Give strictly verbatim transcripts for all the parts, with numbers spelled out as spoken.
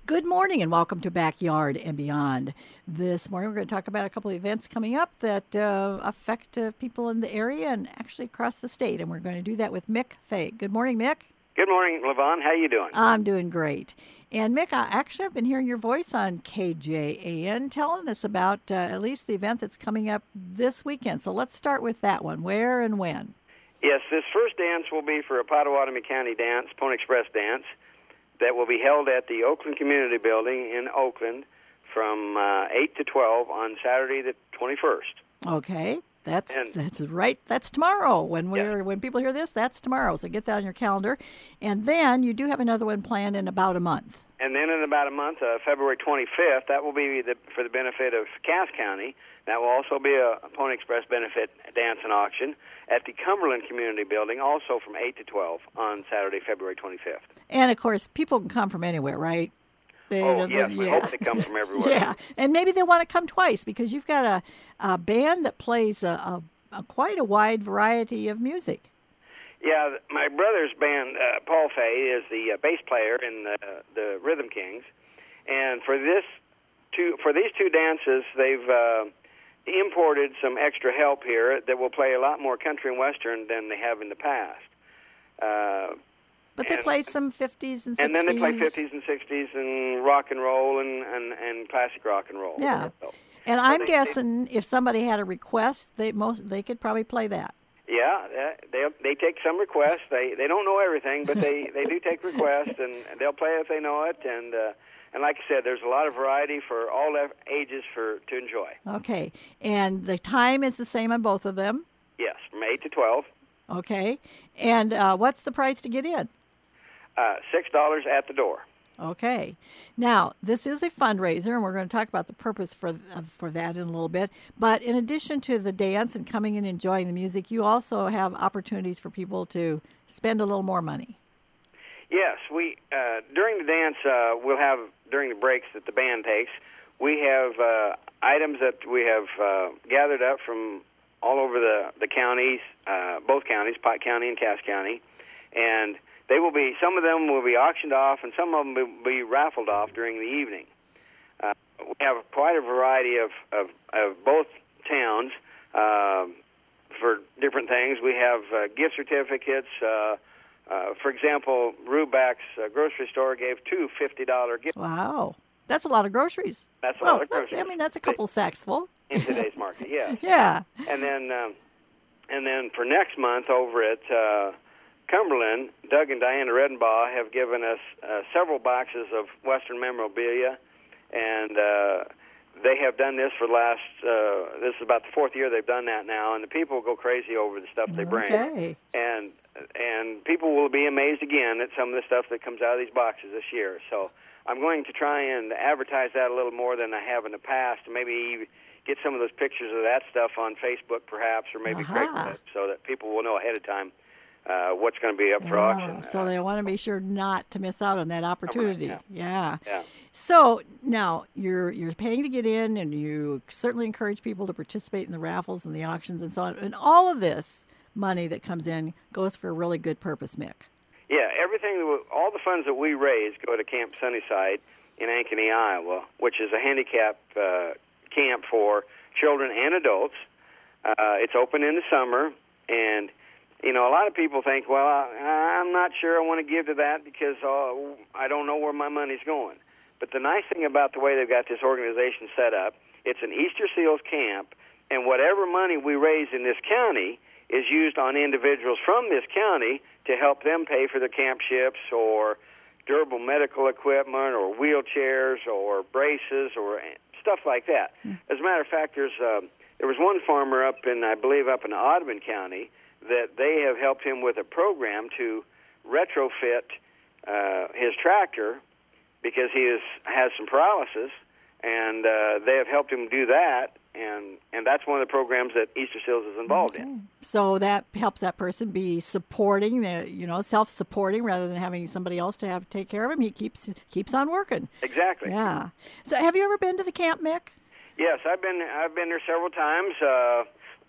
Good morning and welcome to Backyard and Beyond. This morning we're going to talk about a couple of events coming up that uh, affect uh, people in the area and actually across the state. And we're going to do that with Mick Fay. Good morning, Mick. Good morning, Levon. How you doing? I'm doing great. And Mick, I actually have been hearing your voice on K J A N telling us about uh, at least the event that's coming up this weekend. So let's start with that one. Where and when? Yes, this first dance will be for a Pottawatomie County dance, Pony Express dance, that will be held at the Oakland Community Building in Oakland from uh, eight to twelve on Saturday the twenty-first. Okay. That's and, that's right. That's tomorrow. When we're yeah. when people hear this, that's tomorrow. So get that on your calendar. And then you do have another one planned in about a month. And then in about a month, uh, February twenty-fifth, that will be the, for the benefit of Cass County. That will also be a, a Pony Express benefit dance and auction at the Cumberland Community Building, also from eight to twelve on Saturday, February twenty-fifth. And, of course, people can come from anywhere, right? They, oh, yes, yeah. We hope they come from everywhere. Yeah, and maybe they want to come twice because you've got a, a band that plays a, a, a quite a wide variety of music. Yeah, my brother's band, uh, Paul Fay, is the uh, bass player in the, the Rhythm Kings. And for this two, for these two dances, they've uh, imported some extra help here that will play a lot more country and western than they have in the past. Uh, But they and, play some fifties and sixties. And then they play fifties and sixties and rock and roll and, and, and classic rock and roll. Yeah. So, and so I'm they, guessing if somebody had a request, they most they could probably play that. Yeah, they they take some requests. They they don't know everything, but they, they do take requests, and they'll play if they know it. And uh, and like I said, there's a lot of variety for all ages for to enjoy. Okay. And the time is the same on both of them? Yes, from eight to twelve. Okay. And uh, what's the price to get in? Uh, six dollars at the door. Okay. Now, this is a fundraiser, and we're going to talk about the purpose for uh, for that in a little bit. But in addition to the dance and coming and enjoying the music, you also have opportunities for people to spend a little more money. Yes, we uh, during the dance uh, we'll have during the breaks that the band takes. We have uh, items that we have uh, gathered up from all over the the counties, uh, both counties, Pike County and Cass County, and They will be. Some of them will be auctioned off, and some of them will be raffled off during the evening. Uh, we have quite a variety of of, of both towns uh, for different things. We have uh, gift certificates. Uh, uh, for example, Ruback's uh, grocery store gave two fifty dollar gifts. Wow, that's a lot of groceries. That's a well, lot of groceries. I mean, that's a couple sacks full in today's market. Yes. Yeah. And then, um, and then for next month over at Uh, Cumberland, Doug and Diana Redenbaugh have given us uh, several boxes of Western memorabilia, and uh, they have done this for the last, uh, this is about the fourth year they've done that now, and the people go crazy over the stuff they bring. Okay. And and people will be amazed again at some of the stuff that comes out of these boxes this year. So I'm going to try and advertise that a little more than I have in the past, and maybe get some of those pictures of that stuff on Facebook perhaps, or maybe uh-huh. Craigslist, so that people will know ahead of time Uh, what's going to be up for oh, auction. So they want to be sure not to miss out on that opportunity. Yeah. yeah. yeah. So now you're you're paying to get in, and you certainly encourage people to participate in the raffles and the auctions and so on. And all of this money that comes in goes for a really good purpose, Mick. Yeah, everything, all the funds that we raise go to Camp Sunnyside in Ankeny, Iowa, which is a handicap uh, camp for children and adults. Uh, it's open in the summer, and you know, a lot of people think, well, I, I'm not sure I want to give to that because uh, I don't know where my money's going. But the nice thing about the way they've got this organization set up, it's an Easter Seals camp, and whatever money we raise in this county is used on individuals from this county to help them pay for their camp ships or durable medical equipment or wheelchairs or braces or stuff like that. Mm. As a matter of fact, there's uh, there was one farmer up in, I believe, up in Audubon County that they have helped him with a program to retrofit uh, his tractor because he is, has some paralysis, and uh, they have helped him do that, and, and that's one of the programs that Easter Seals is involved okay. in. So that helps that person be supporting, the, you know, self-supporting rather than having somebody else to have to take care of him. He keeps keeps on working. Exactly. Yeah. So have you ever been to the camp, Mick? Yes, I've been I've been there several times. Uh,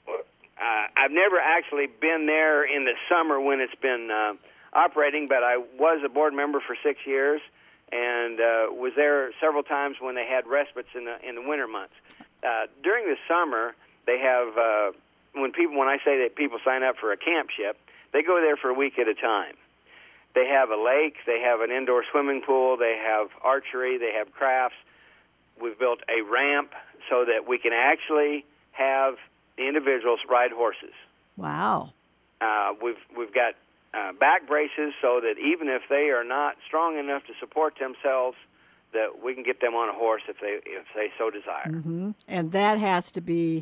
Uh, I've never actually been there in the summer when it's been uh, operating, but I was a board member for six years, and uh, was there several times when they had respites in the in the winter months. Uh, during the summer, they have uh, when people when I say that people sign up for a camp ship, they go there for a week at a time. They have a lake, they have an indoor swimming pool, they have archery, they have crafts. We've built a ramp so that we can actually have the individuals ride horses. Wow. Uh, we've we've got uh, back braces so that even if they are not strong enough to support themselves, that we can get them on a horse if they if they so desire. Mm-hmm. And that has to be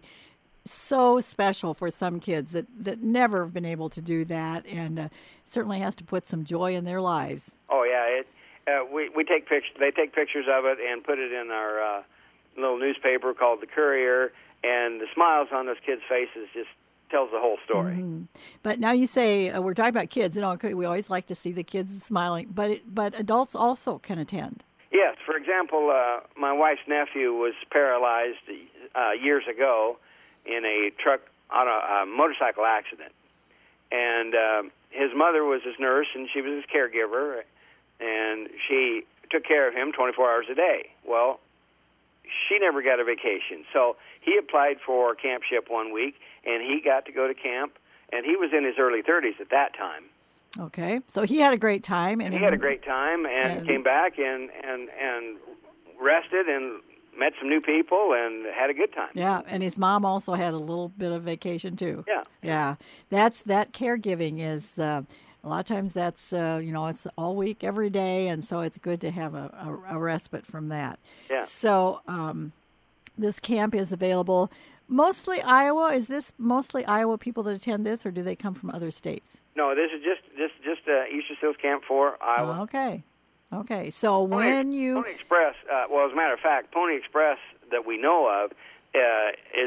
so special for some kids that, that never have been able to do that, and uh, certainly has to put some joy in their lives. Oh yeah, it, uh, we we take pictures. They take pictures of it and put it in our uh, little newspaper called the Courier, and the smiles on those kids' faces just tells the whole story. Mm-hmm. But now you say uh, we're talking about kids. You know, we always like to see the kids smiling, but it, but adults also can attend. Yes. For example, uh, my wife's nephew was paralyzed uh, years ago in a truck on a, a motorcycle accident, and uh, his mother was his nurse, and she was his caregiver, and she took care of him twenty-four hours a day. Well, she never got a vacation, so he applied for Camp Ship one week, and he got to go to camp, and he was in his early thirties at that time. Okay, so he had a great time, and he had a great time, and, and came back and and and rested and met some new people and had a good time. Yeah, and his mom also had a little bit of vacation too. Yeah, yeah. That's that caregiving is uh, a lot of times that's uh, you know it's all week, every day, and so it's good to have a, a, a respite from that. Yeah. So um, this camp is available mostly Iowa. Is this mostly Iowa people that attend this, or do they come from other states? No, this is just just just uh, Easter Seals Camp for Iowa. Oh, okay. Okay, so Pony, when you... Pony Express, uh, well, as a matter of fact, Pony Express that we know of uh, is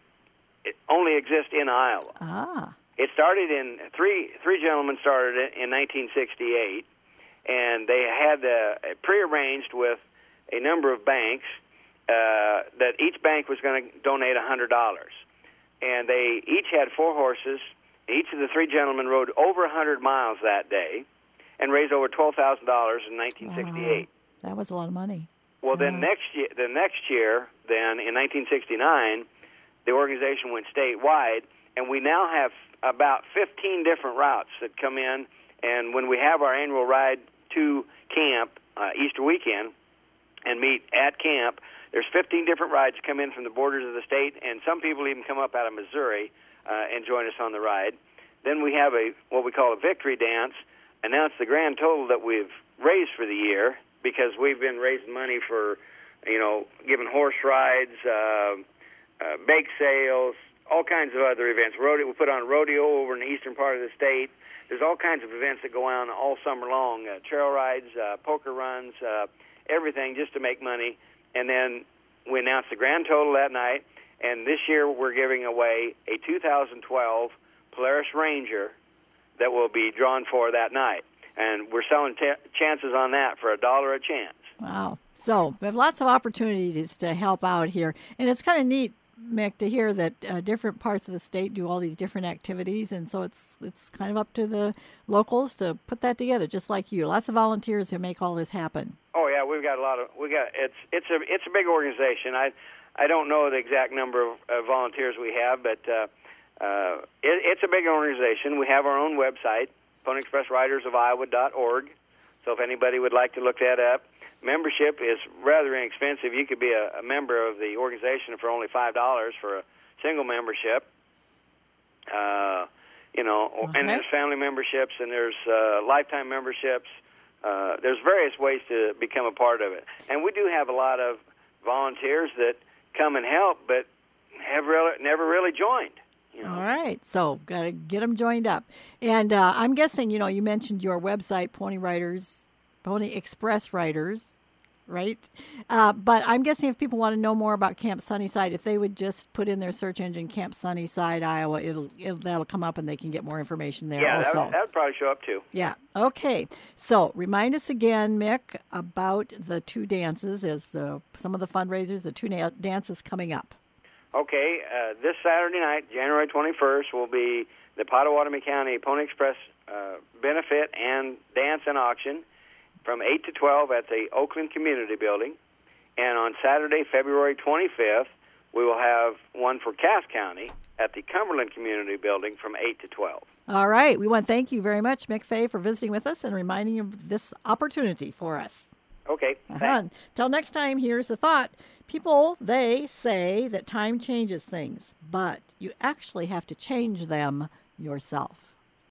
it only exists in Iowa. Ah. It started in, three three gentlemen started it in nineteen sixty-eight, and they had uh, prearranged with a number of banks uh, that each bank was going to donate one hundred dollars. And they each had four horses. Each of the three gentlemen rode over one hundred miles that day, and raised over twelve thousand dollars in nineteen sixty-eight. Wow. That was a lot of money. Well, yeah. then next year, the next year, then in nineteen sixty-nine, the organization went statewide, and we now have about fifteen different routes that come in. And when we have our annual ride to camp uh, Easter weekend and meet at camp, there's fifteen different rides come in from the borders of the state, and some people even come up out of Missouri uh, and join us on the ride. Then we have a what we call a victory dance. Announce the grand total that we've raised for the year, because we've been raising money for, you know, giving horse rides, uh, uh, bake sales, all kinds of other events. Rodeo, we put on rodeo over in the eastern part of the state. There's all kinds of events that go on all summer long, uh, trail rides, uh, poker runs, uh, everything just to make money. And then we announce the grand total that night. And this year we're giving away a two thousand twelve Polaris Ranger that will be drawn for that night. And we're selling t- chances on that for a dollar a chance. Wow. So we have lots of opportunities to help out here. And it's kind of neat, Mick, to hear that uh, different parts of the state do all these different activities. And so it's it's kind of up to the locals to put that together, just like you. Lots of volunteers who make all this happen. Oh, yeah, we've got a lot of, we got, it's it's a it's a big organization. I I don't know the exact number of uh, volunteers we have, but uh, Uh, it, it's a big organization. We have our own website, pony express riders of iowa dot org. So if anybody would like to look that up, membership is rather inexpensive. You could be a, a member of the organization for only five dollars for a single membership. Uh, you know, okay. And there's family memberships, and there's uh, lifetime memberships. Uh, there's various ways to become a part of it. And we do have a lot of volunteers that come and help, but have really, never really joined. You know. All right, so got to get them joined up. And uh, I'm guessing, you know, you mentioned your website, Pony Riders, Pony Express Riders, right? Uh, but I'm guessing if people want to know more about Camp Sunnyside, if they would just put in their search engine Camp Sunnyside, Iowa, it'll, it'll that'll come up and they can get more information there. Yeah, also. that would, that would probably show up too. Yeah. Okay. So remind us again, Mick, about the two dances as uh, some of the fundraisers, the two na- dances coming up. Okay, uh, this Saturday night, January twenty-first, will be the Pottawatomie County Pony Express uh, benefit and dance and auction. from eight to twelve at the Oakland Community Building. And on Saturday, February twenty-fifth, we will have one for Cass County at the Cumberland Community Building from eight to twelve. All right. We want to thank you very much, Mick Fay, for visiting with us and reminding you of this opportunity for us. Okay. Uh-huh. Till next time, here's the thought. People, they say that time changes things, but you actually have to change them yourself.